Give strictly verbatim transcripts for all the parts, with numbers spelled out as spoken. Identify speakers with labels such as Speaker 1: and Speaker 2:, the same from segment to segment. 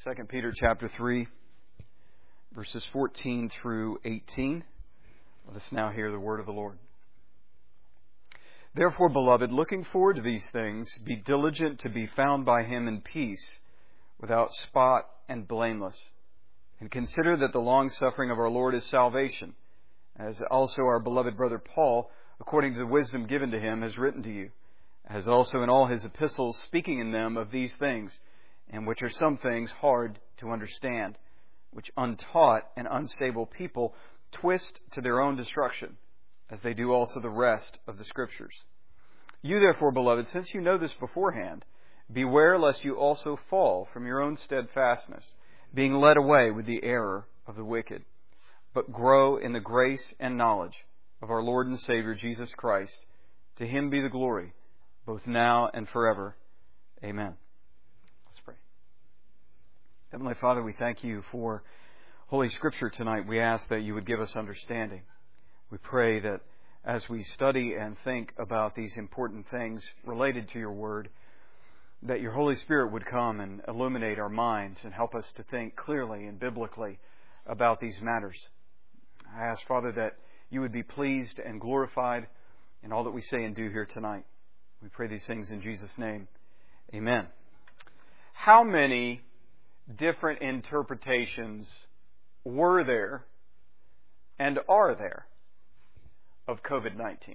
Speaker 1: Second Peter chapter three, verses fourteen through eighteen. Let us now hear the word of the Lord. Therefore, beloved, looking forward to these things, be diligent to be found by Him in peace, without spot and blameless. And consider that the long-suffering of our Lord is salvation, as also our beloved brother Paul, according to the wisdom given to him, has written to you, as also in all his epistles, speaking in them of these things, and which are some things hard to understand, which untaught and unstable people twist to their own destruction, as they do also the rest of the Scriptures. You therefore, beloved, since you know this beforehand, beware lest you also fall from your own steadfastness, being led away with the error of the wicked, but grow in the grace and knowledge of our Lord and Savior Jesus Christ. To Him be the glory, both now and forever. Amen. Let's pray. Heavenly Father, we thank You for Holy Scripture tonight. We ask that You would give us understanding. We pray that as we study and think about these important things related to Your Word, that Your Holy Spirit would come and illuminate our minds and help us to think clearly and biblically about these matters. I ask, Father, that You would be pleased and glorified in all that we say and do here tonight. We pray these things in Jesus' name. Amen. How many different interpretations were there and are there of covid nineteen?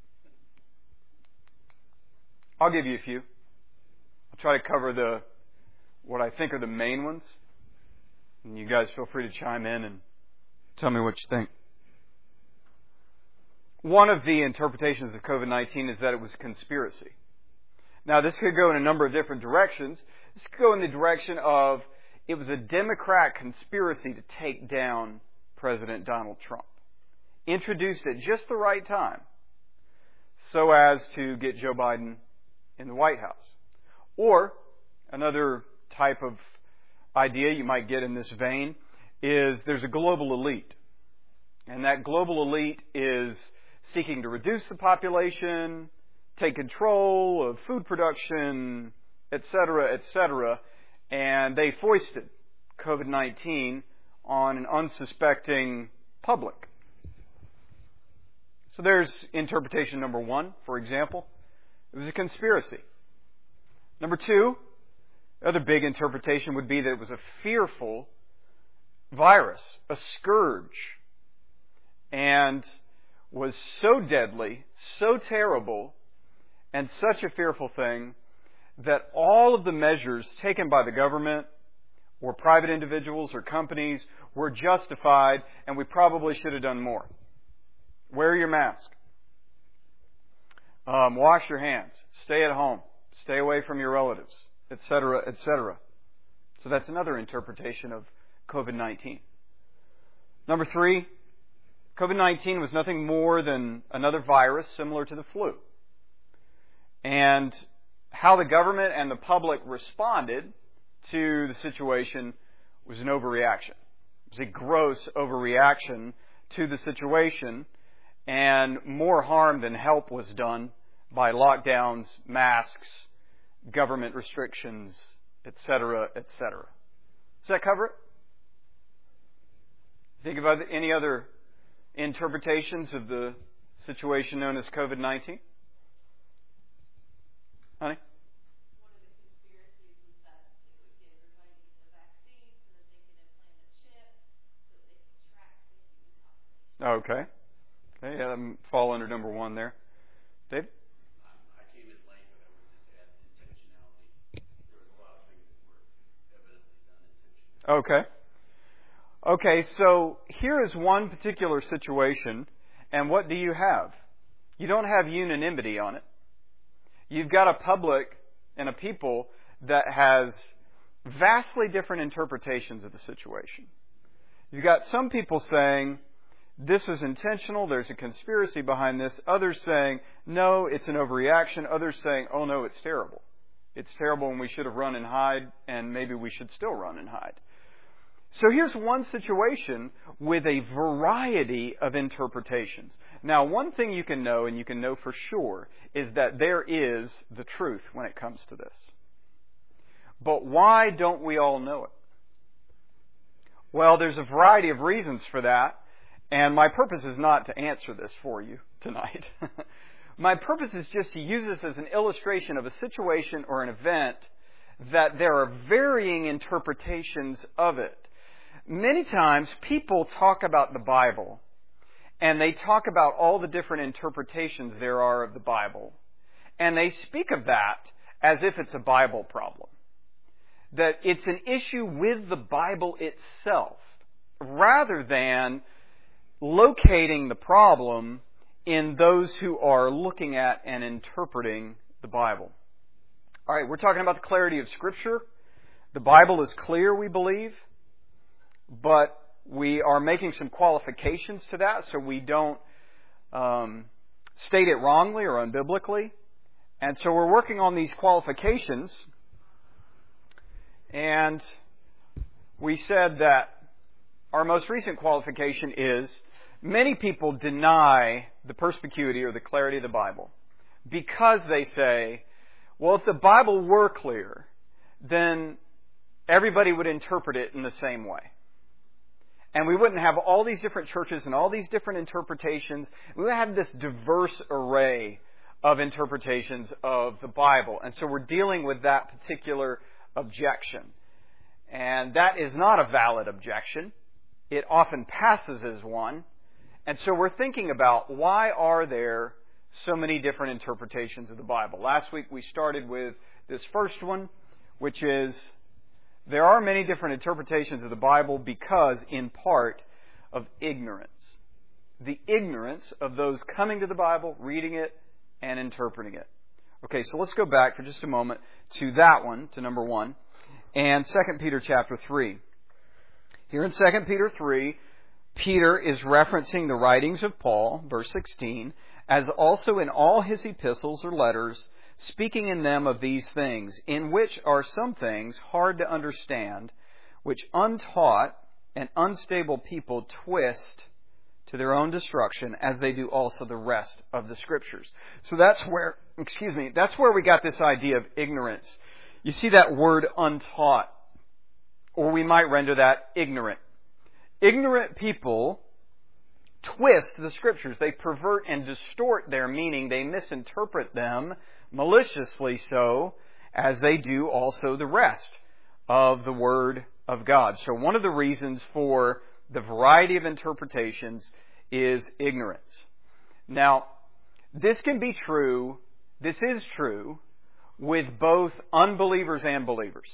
Speaker 1: I'll give you a few. I'll try to cover the what I think are the main ones. And you guys feel free to chime in and tell me what you think. One of the interpretations of covid nineteen is that it was a conspiracy. Now, this could go in a number of different directions. This could go in the direction of it was a Democrat conspiracy to take down President Donald Trump. Introduced at just the right time so as to get Joe Biden in the White House. Or another type of idea you might get in this vein is there's a global elite. And that global elite is seeking to reduce the population, take control of food production, et cetera, et cetera. And they foisted covid nineteen on an unsuspecting public. So there's interpretation number one, for example. It was a conspiracy. Number two, the other big interpretation would be that it was a fearful virus, a scourge, and was so deadly, so terrible, and such a fearful thing that all of the measures taken by the government or private individuals or companies were justified, and we probably should have done more. Wear your mask. Um, wash your hands. Stay at home. Stay away from your relatives, et cetera, et cetera. So that's another interpretation of covid nineteen. Number three, covid nineteen was nothing more than another virus similar to the flu. And how the government and the public responded to the situation was an overreaction. It was a gross overreaction to the situation, and more harm than help was done by lockdowns, masks, government restrictions, et cetera, et cetera. Does that cover it? Think about any other interpretations of the situation known as covid nineteen? Honey?
Speaker 2: One of the conspiracies was that it would get everybody the vaccine so that they could implant a chip so that they could track the human population.
Speaker 1: Okay. Okay, yeah, that fall under number one there. Dave?
Speaker 3: I came in late, but I would just add intentionality. There was a lot of things that were evidently done intentionally.
Speaker 1: Okay. Okay, so here is one particular situation, and what do you have? You don't have unanimity on it. You've got a public and a people that has vastly different interpretations of the situation. You've got some people saying, this was intentional, there's a conspiracy behind this. Others saying, no, it's an overreaction. Others saying, oh no, it's terrible. It's terrible and we should have run and hide, and maybe we should still run and hide. So here's one situation with a variety of interpretations. Now, one thing you can know, and you can know for sure, is that there is the truth when it comes to this. But why don't we all know it? Well, there's a variety of reasons for that, and my purpose is not to answer this for you tonight. My purpose is just to use this as an illustration of a situation or an event that there are varying interpretations of it. Many times people talk about the Bible, and they talk about all the different interpretations there are of the Bible, and they speak of that as if it's a Bible problem. That it's an issue with the Bible itself, rather than locating the problem in those who are looking at and interpreting the Bible. All right, we're talking about the clarity of Scripture. The Bible is clear, we believe, but we are making some qualifications to that so we don't um, state it wrongly or unbiblically. And so we're working on these qualifications. And we said that our most recent qualification is many people deny the perspicuity or the clarity of the Bible because they say, well, if the Bible were clear, then everybody would interpret it in the same way. And we wouldn't have all these different churches and all these different interpretations. We would have this diverse array of interpretations of the Bible. And so we're dealing with that particular objection. And that is not a valid objection. It often passes as one. And so we're thinking about why are there so many different interpretations of the Bible. Last week we started with this first one, which is there are many different interpretations of the Bible because, in part, of ignorance. The ignorance of those coming to the Bible, reading it, and interpreting it. Okay, so let's go back for just a moment to that one, to number one, and Second Peter chapter three. Here in Second Peter three, Peter is referencing the writings of Paul, verse sixteen, as also in all his epistles or letters, speaking in them of these things, in which are some things hard to understand, which untaught and unstable people twist to their own destruction, as they do also the rest of the Scriptures. So that's where, excuse me, that's where we got this idea of ignorance. You see that word untaught, or we might render that ignorant. Ignorant people twist the Scriptures. They pervert and distort their meaning. They misinterpret them, maliciously so, as they do also the rest of the Word of God. So one of the reasons for the variety of interpretations is ignorance. Now, this can be true, this is true, with both unbelievers and believers.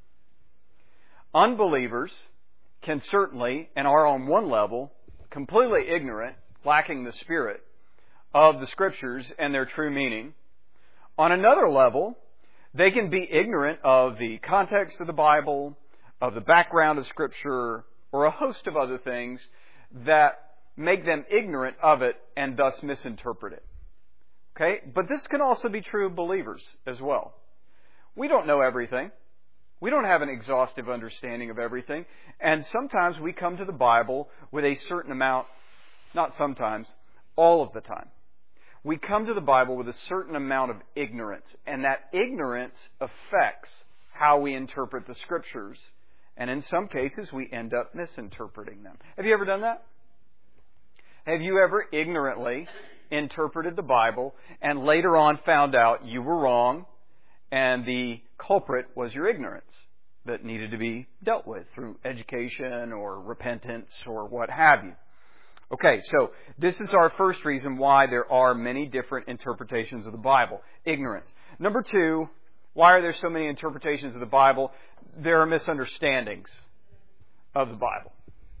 Speaker 1: Unbelievers can certainly, and are on one level, completely ignorant, lacking the Spirit of the Scriptures and their true meaning. On another level, they can be ignorant of the context of the Bible, of the background of Scripture, or a host of other things that make them ignorant of it and thus misinterpret it. Okay? But this can also be true of believers as well. We don't know everything. We don't have an exhaustive understanding of everything. And sometimes we come to the Bible with a certain amount, not sometimes, all of the time. We come to the Bible with a certain amount of ignorance. And that ignorance affects how we interpret the Scriptures. And in some cases, we end up misinterpreting them. Have you ever done that? Have you ever ignorantly interpreted the Bible and later on found out you were wrong and the culprit was your ignorance that needed to be dealt with through education or repentance or what have you? Okay, so this is our first reason why there are many different interpretations of the Bible. Ignorance. Number two, why are there so many interpretations of the Bible? There are misunderstandings of the Bible.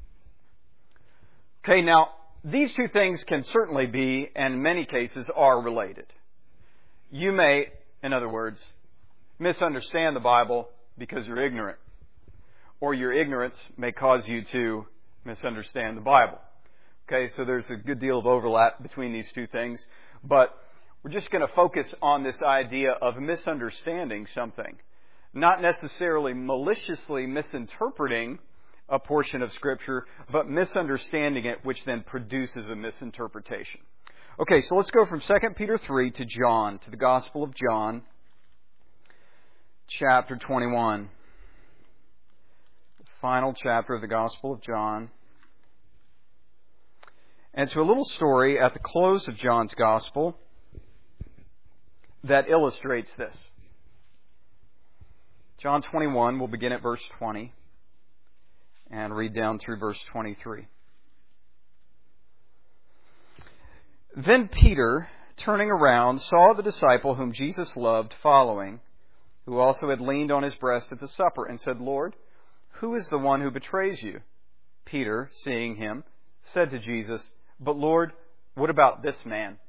Speaker 1: Okay, now, these two things can certainly be, and in many cases are related. You may, in other words, misunderstand the Bible because you're ignorant. Or your ignorance may cause you to misunderstand the Bible. Okay, so there's a good deal of overlap between these two things. But we're just going to focus on this idea of misunderstanding something. Not necessarily maliciously misinterpreting a portion of Scripture, but misunderstanding it, which then produces a misinterpretation. Okay, so let's go from Second Peter three to John, to the Gospel of John, chapter twenty-one. final chapter of the Gospel of John. And to a little story at the close of John's Gospel that illustrates this. John twenty-one, we'll begin at verse twenty and read down through verse twenty-three. Then Peter, turning around, saw the disciple whom Jesus loved following, who also had leaned on his breast at the supper, and said, Lord, who is the one who betrays you? Peter, seeing him, said to Jesus, But Lord, what about this man?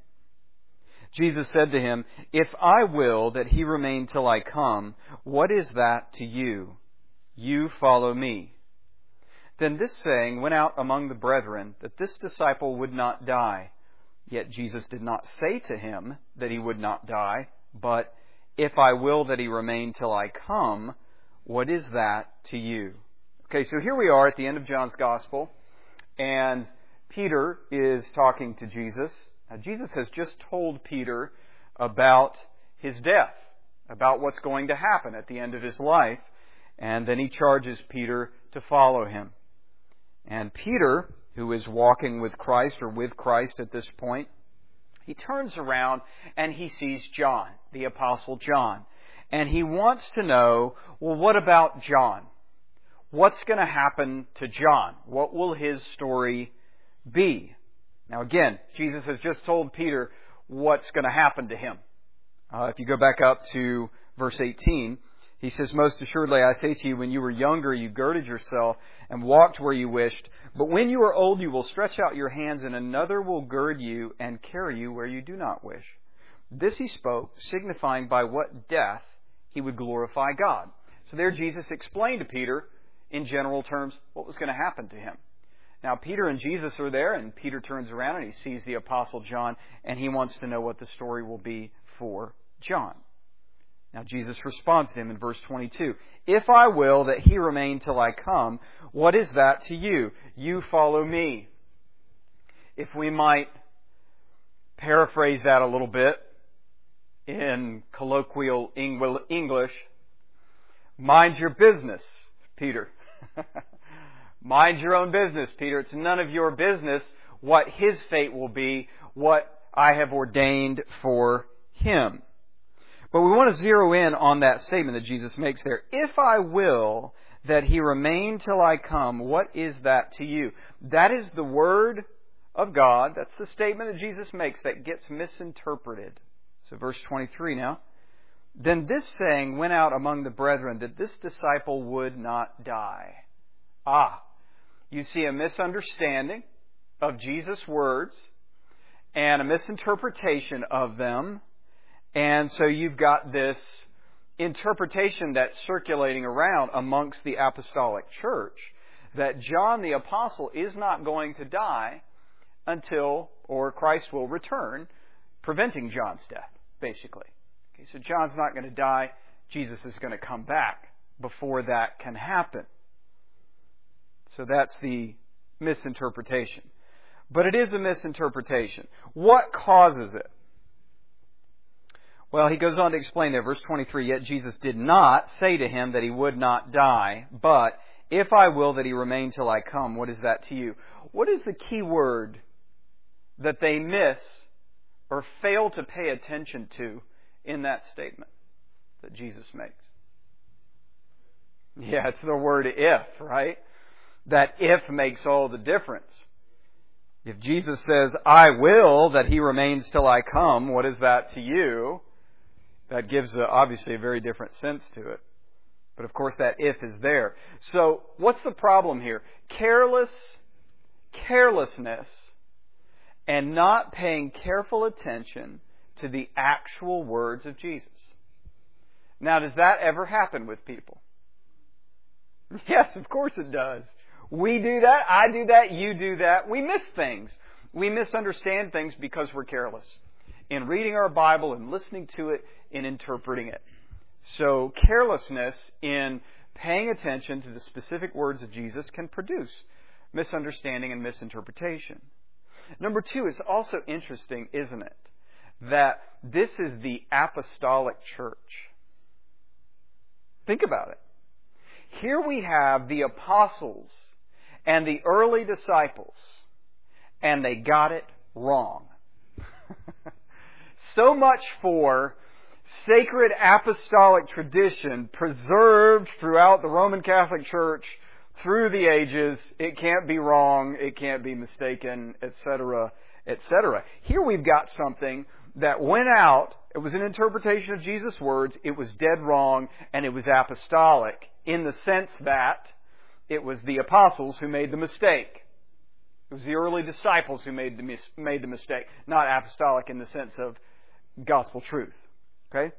Speaker 1: Jesus said to him, If I will that he remain till I come, what is that to you? You follow me. Then this saying went out among the brethren, that this disciple would not die. Yet Jesus did not say to him that he would not die, but, If I will that he remain till I come, what is that to you? Okay, so here we are at the end of John's Gospel, and Peter is talking to Jesus. Now, Jesus has just told Peter about his death, about what's going to happen at the end of his life, and then he charges Peter to follow him. And Peter, who is walking with Christ or with Christ at this point, he turns around and he sees John, the Apostle John. And he wants to know, well, what about John? What's going to happen to John? What will his story be? Now again, Jesus has just told Peter what's going to happen to him. Uh, if you go back up to verse eighteen, he says, Most assuredly I say to you, when you were younger you girded yourself and walked where you wished. But when you are old you will stretch out your hands and another will gird you and carry you where you do not wish. This he spoke, signifying by what death he would glorify God. So there Jesus explained to Peter, in general terms, what was going to happen to him. Now Peter and Jesus are there, and Peter turns around and he sees the Apostle John, and he wants to know what the story will be for John. Now Jesus responds to him in verse twenty-two. If I will that he remain till I come, what is that to you? You follow me. If we might paraphrase that a little bit in colloquial English, mind your business, Peter. Mind your own business, Peter. It's none of your business what his fate will be, what I have ordained for him. But we want to zero in on that statement that Jesus makes there. If I will that he remain till I come, what is that to you? That is the word of God. That's the statement that Jesus makes that gets misinterpreted. So verse twenty-three now. Then this saying went out among the brethren that this disciple would not die. Ah, you see a misunderstanding of Jesus' words and a misinterpretation of them. And so you've got this interpretation that's circulating around amongst the apostolic church that John the Apostle is not going to die until, or Christ will return, preventing John's death, basically. Okay, so John's not going to die. Jesus is going to come back before that can happen. So that's the misinterpretation. But it is a misinterpretation. What causes it? Well, he goes on to explain there, verse twenty-three, Yet Jesus did not say to him that he would not die, but, If I will that he remain till I come, what is that to you? What is the key word that they miss or fail to pay attention to in that statement that Jesus makes? Yeah, it's the word if, right? That if makes all the difference. If Jesus says, I will that he remains till I come, what is that to you? That gives a, obviously a very different sense to it. But of course that if is there. So what's the problem here? Careless, carelessness and not paying careful attention to the actual words of Jesus. Now, does that ever happen with people? Yes, of course it does. We do that, I do that, you do that. We miss things. We misunderstand things because we're careless in reading our Bible and listening to it and interpreting it. So carelessness in paying attention to the specific words of Jesus can produce misunderstanding and misinterpretation. Number two, it's also interesting, isn't it, that this is the apostolic church. Think about it. Here we have the apostles and the early disciples, and they got it wrong. So much for sacred apostolic tradition preserved throughout the Roman Catholic Church through the ages. It can't be wrong, it can't be mistaken, et cetera, et cetera. Here we've got something that went out. It was an interpretation of Jesus' words. It was dead wrong, and it was apostolic in the sense that it was the apostles who made the mistake. It was the early disciples who made the mis- made the mistake, not apostolic in the sense of gospel truth. Okay?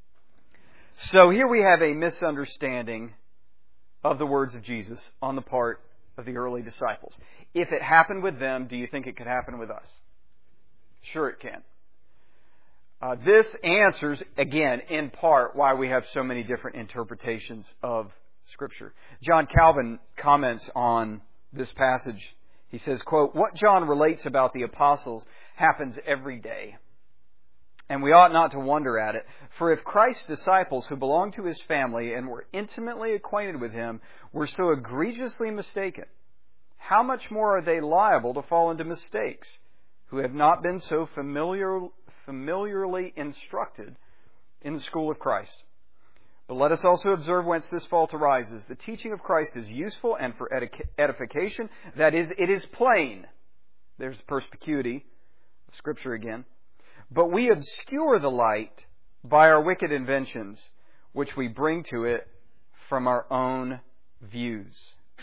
Speaker 1: So here we have a misunderstanding of the words of Jesus on the part of the early disciples. If it happened with them, do you think it could happen with us? Sure it can. Uh, this answers, again, in part, why we have so many different interpretations of Scripture. John Calvin comments on this passage. He says, quote, "What John relates about the apostles happens every day. And we ought not to wonder at it. For if Christ's disciples who belonged to His family and were intimately acquainted with Him were so egregiously mistaken, how much more are they liable to fall into mistakes who have not been so familiar, familiarly instructed in the school of Christ? But let us also observe whence this fault arises. The teaching of Christ is useful and for edification. That is, it is plain." There's perspicuity, Scripture again. "But we obscure the light by our wicked inventions, which we bring to it from our own views."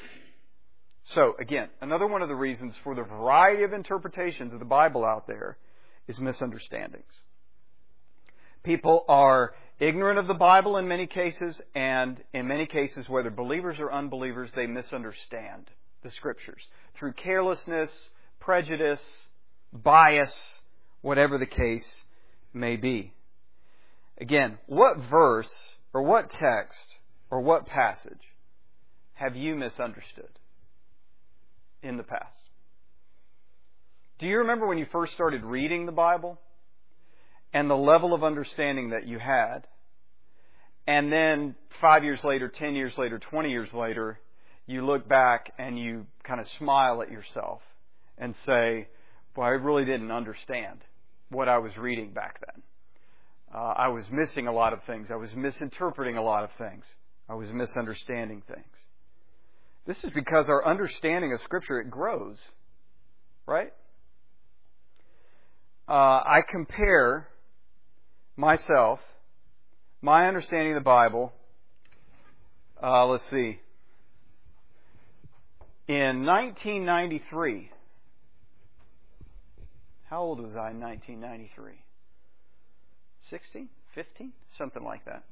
Speaker 1: So, again, another one of the reasons for the variety of interpretations of the Bible out there is misunderstandings. People are ignorant of the Bible in many cases, and in many cases, whether believers or unbelievers, they misunderstand the Scriptures through carelessness, prejudice, bias, whatever the case may be. Again, what verse or what text or what passage have you misunderstood in the past? Do you remember when you first started reading the Bible and the level of understanding that you had? And then five years later, ten years later, twenty years later, you look back and you kind of smile at yourself and say, "Well, I really didn't understand what I was reading back then. Uh, I was missing a lot of things. I was misinterpreting a lot of things. I was misunderstanding things." This is because our understanding of Scripture, it grows, right? Uh, I compare myself, my understanding of the Bible, uh, let's see, in nineteen ninety-three. How old was I in nineteen ninety-three? sixteen? fifteen? Something like that.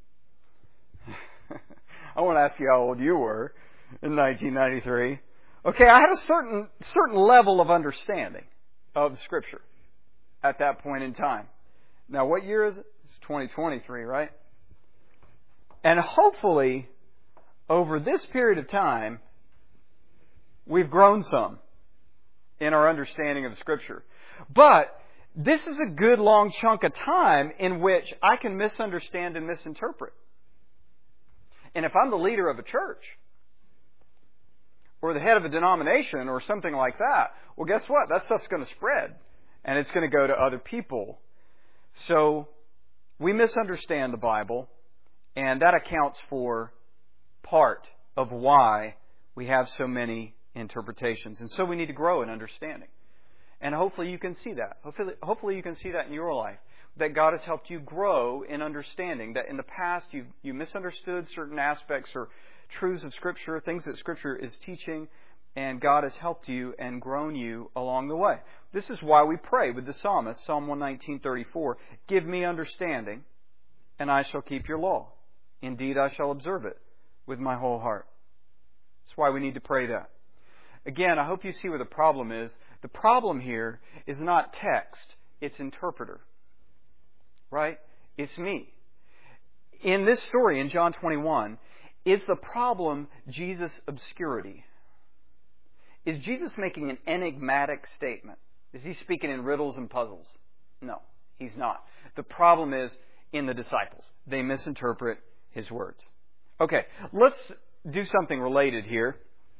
Speaker 1: I won't ask you how old you were in nineteen ninety-three. Okay, I had a certain certain level of understanding of Scripture at that point in time. Now, what year is it? It's twenty twenty-three, right? And hopefully, over this period of time, we've grown some in our understanding of Scripture. But this is a good long chunk of time in which I can misunderstand and misinterpret. And if I'm the leader of a church, or the head of a denomination, or something like that, well, guess what? That stuff's going to spread, and it's going to go to other people. So we misunderstand the Bible, and that accounts for part of why we have so many interpretations. And so we need to grow in understanding. And hopefully you can see that. Hopefully, hopefully you can see that in your life. That God has helped you grow in understanding. That in the past you you misunderstood certain aspects or truths of Scripture, things that Scripture is teaching, and God has helped you and grown you along the way. This is why we pray with the psalmist, Psalm one nineteen thirty-four, "Give me understanding, and I shall keep your law. Indeed, I shall observe it with my whole heart." That's why we need to pray that. Again, I hope you see where the problem is. The problem here is not text, it's interpreter. Right? It's me. In this story, in John twenty-one, is the problem Jesus' obscurity? Is Jesus making an enigmatic statement? Is He speaking in riddles and puzzles? No, He's not. The problem is in the disciples. They misinterpret His words. Okay, let's do something related here.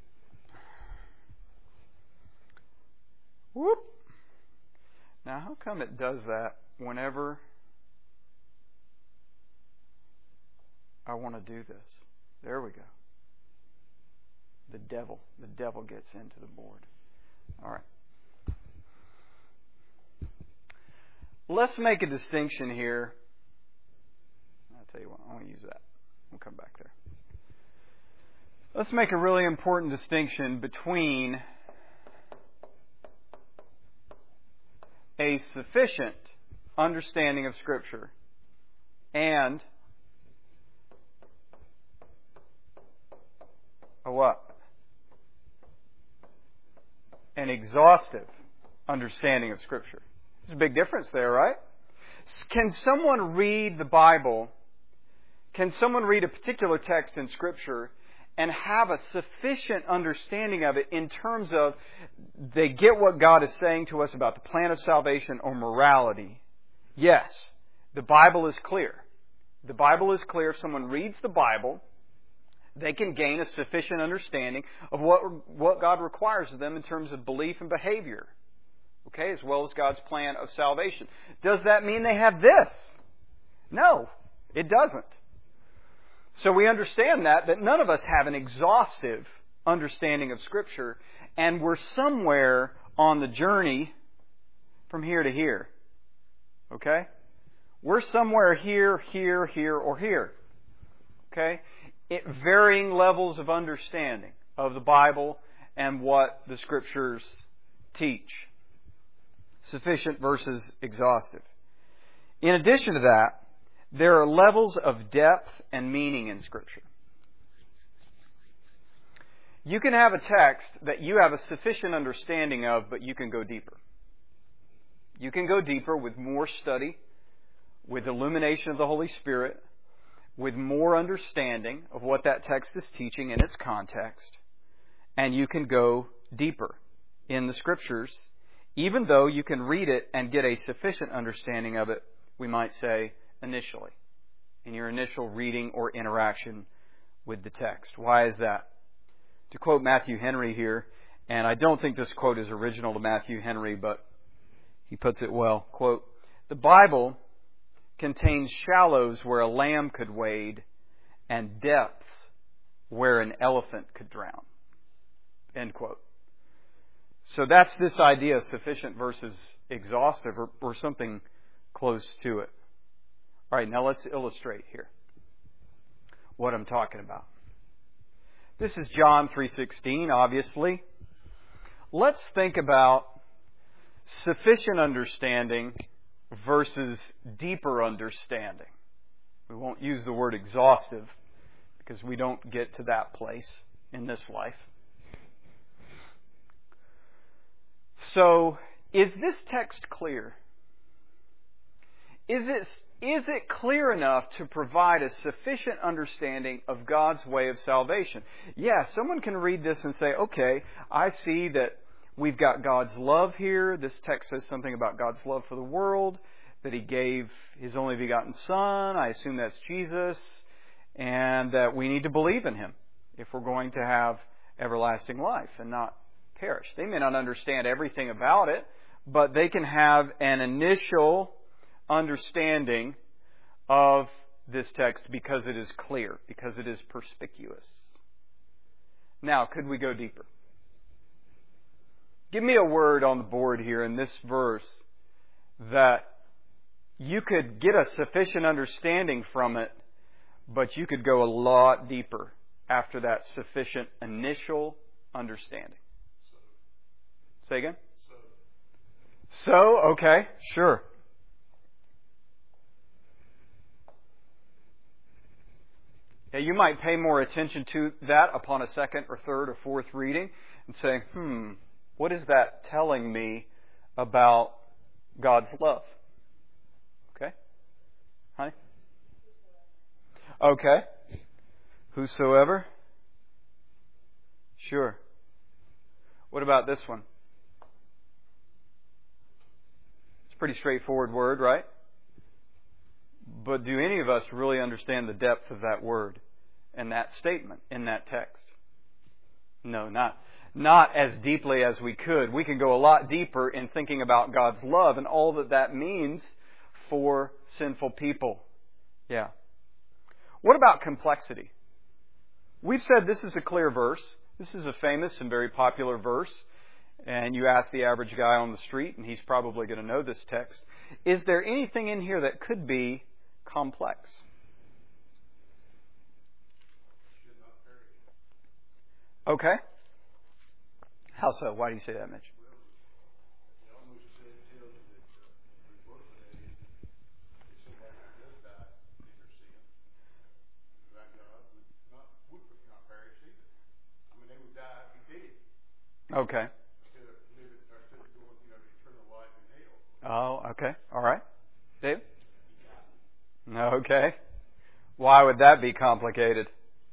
Speaker 1: Whoop. Now, how come it does that whenever I want to do this? There we go. The devil. The devil gets into the board. All right. Let's make a distinction here. I'll tell you what, I won't use that. We'll come back there. Let's make a really important distinction between a sufficient understanding of Scripture and a what? An exhaustive understanding of Scripture. There's a big difference there, right? Can someone read the Bible, can someone read a particular text in Scripture and have a sufficient understanding of it in terms of they get what God is saying to us about the plan of salvation or morality? Yes, the Bible is clear. The Bible is clear. If someone reads the Bible, they can gain a sufficient understanding of what, what God requires of them in terms of belief and behavior. Okay, as well as God's plan of salvation. Does that mean they have this? No, it doesn't. So we understand that, that none of us have an exhaustive understanding of Scripture, and we're somewhere on the journey from here to here. Okay? We're somewhere here, here, here, or here. Okay? At varying levels of understanding of the Bible and what the Scriptures teach. Sufficient versus exhaustive. In addition to that, there are levels of depth and meaning in Scripture. You can have a text that you have a sufficient understanding of, but you can go deeper. You can go deeper with more study, with illumination of the Holy Spirit, with more understanding of what that text is teaching in its context, and you can go deeper in the Scriptures, even though you can read it and get a sufficient understanding of it, we might say, initially, in your initial reading or interaction with the text. Why is that? To quote Matthew Henry here, and I don't think this quote is original to Matthew Henry, but he puts it well, quote, "The Bible contains shallows where a lamb could wade and depths where an elephant could drown." End quote. So that's this idea of sufficient versus exhaustive, or, or something close to it. All right, now let's illustrate here what I'm talking about. This is John three sixteen, obviously. Let's think about sufficient understanding versus deeper understanding. We won't use the word exhaustive because we don't get to that place in this life. So, is this text clear? Is it, is it clear enough to provide a sufficient understanding of God's way of salvation? Yeah, someone can read this and say, okay, I see that we've got God's love here. This text says something about God's love for the world, that He gave His only begotten Son. I assume that's Jesus. And that we need to believe in Him if we're going to have everlasting life and not perish. They may not understand everything about it, but they can have an initial understanding of this text because it is clear, because it is perspicuous. Now, could we go deeper? Give me a word on the board here in this verse that you could get a sufficient understanding from it, but you could go a lot deeper after that sufficient initial understanding. Say again? So, so okay, sure. Yeah, you might pay more attention to that upon a second or third or fourth reading and say, hmm, what is that telling me about God's love? Okay? Honey? Okay. Whosoever? Sure. What about this one? It's a pretty straightforward word, right? But do any of us really understand the depth of that word in that statement, in that text? No, not, not as deeply as we could. We can go a lot deeper in thinking about God's love and all that that means for sinful people. Yeah. What about complexity? We've said this is a clear verse. This is a famous and very popular verse. And you ask the average guy on the street, and he's probably going to know this text. Is there anything in here that could be complex? Okay. How so? Why do you say that, Mitch? Okay. Oh, okay. All right. Dave? Okay. Why would that be complicated?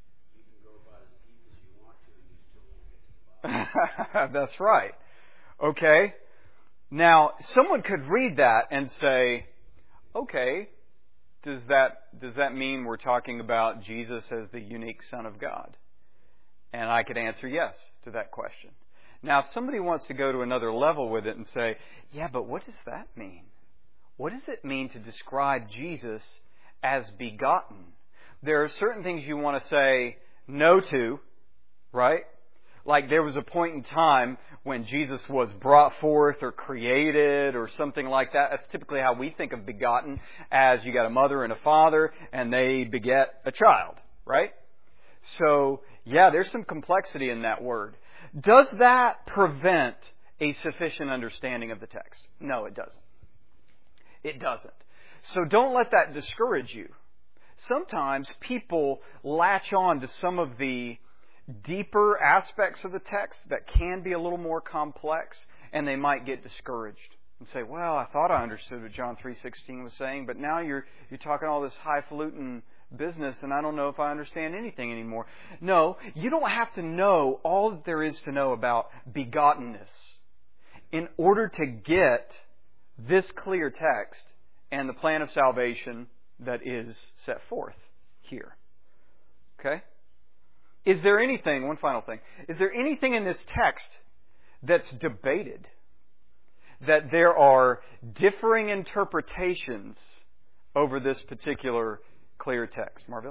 Speaker 1: That's right. Okay. Now, someone could read that and say, okay, does that does that mean we're talking about Jesus as the unique Son of God? And I could answer yes to that question. Now, if somebody wants to go to another level with it and say, yeah, but what does that mean? What does it mean to describe Jesus as begotten? There are certain things you want to say no to, right? Like there was a point in time when Jesus was brought forth or created or something like that. That's typically how we think of begotten, as you got a mother and a father and they beget a child, right? So, yeah, there's some complexity in that word. Does that prevent a sufficient understanding of the text? No, it doesn't. It doesn't. So don't let that discourage you. Sometimes people latch on to some of the deeper aspects of the text that can be a little more complex, and they might get discouraged and say, well, I thought I understood what John three sixteen was saying, but now you're you're talking all this highfalutin business, and I don't know if I understand anything anymore. No, you don't have to know all that there is to know about begottenness in order to get this clear text and the plan of salvation that is set forth here. Okay? Is there anything, one final thing, is there anything in this text that's debated? That there are differing interpretations over this particular clear text? Marville?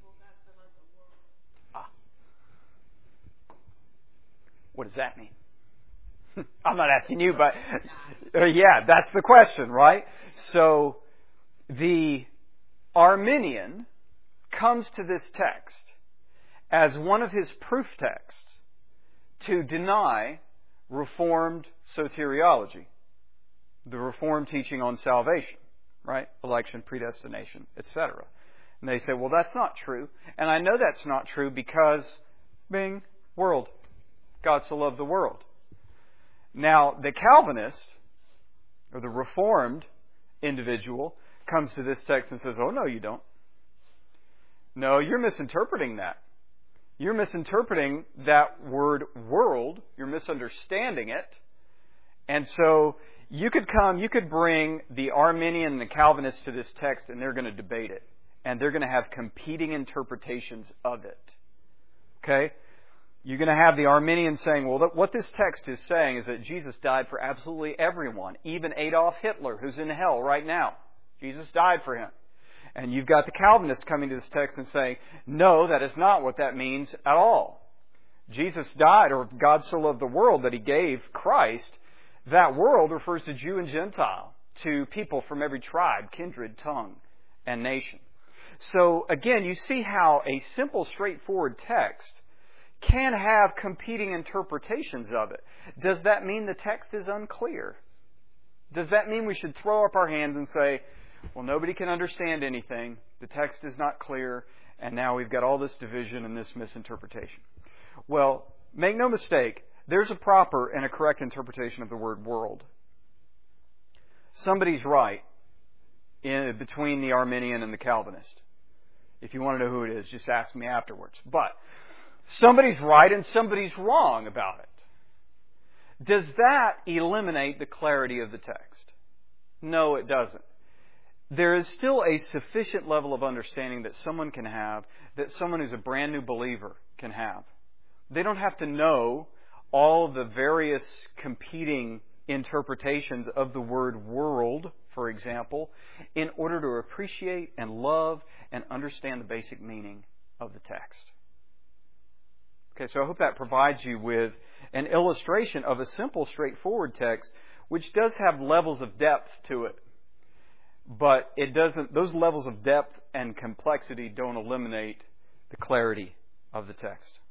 Speaker 1: Ah. What does that mean? I'm not asking you, but uh, yeah, that's the question, right? So the Arminian comes to this text as one of his proof texts to deny Reformed soteriology, the Reformed teaching on salvation, right? Election, predestination, et cetera. And they say, well, that's not true. And I know that's not true because, bing, world. God so loved the world. Now, the Calvinist, or the Reformed individual, comes to this text and says, oh, no, you don't. No, you're misinterpreting that. You're misinterpreting that word world. You're misunderstanding it. And so you could come, you could bring the Arminian and the Calvinist to this text, and they're going to debate it. And they're going to have competing interpretations of it. Okay? You're going to have the Arminian saying, well, what this text is saying is that Jesus died for absolutely everyone, even Adolf Hitler, who's in hell right now. Jesus died for him. And you've got the Calvinists coming to this text and saying, no, that is not what that means at all. Jesus died, or God so loved the world that He gave Christ. That world refers to Jew and Gentile, to people from every tribe, kindred, tongue, and nation. So again, you see how a simple, straightforward text can have competing interpretations of it. Does that mean the text is unclear? Does that mean we should throw up our hands and say, well, nobody can understand anything, the text is not clear, and now we've got all this division and this misinterpretation? Well, make no mistake, there's a proper and a correct interpretation of the word world. Somebody's right in between the Arminian and the Calvinist. If you want to know who it is, just ask me afterwards. But somebody's right and somebody's wrong about it. Does that eliminate the clarity of the text? No, it doesn't. there is still a sufficient level of understanding that someone can have, that someone who's a brand new believer can have. They don't have to know all the various competing interpretations of the word world, for example, in order to appreciate and love and understand the basic meaning of the text. Okay, so I hope that provides you with an illustration of a simple, straightforward text, which does have levels of depth to it. But it doesn't; those levels of depth and complexity don't eliminate the clarity of the text.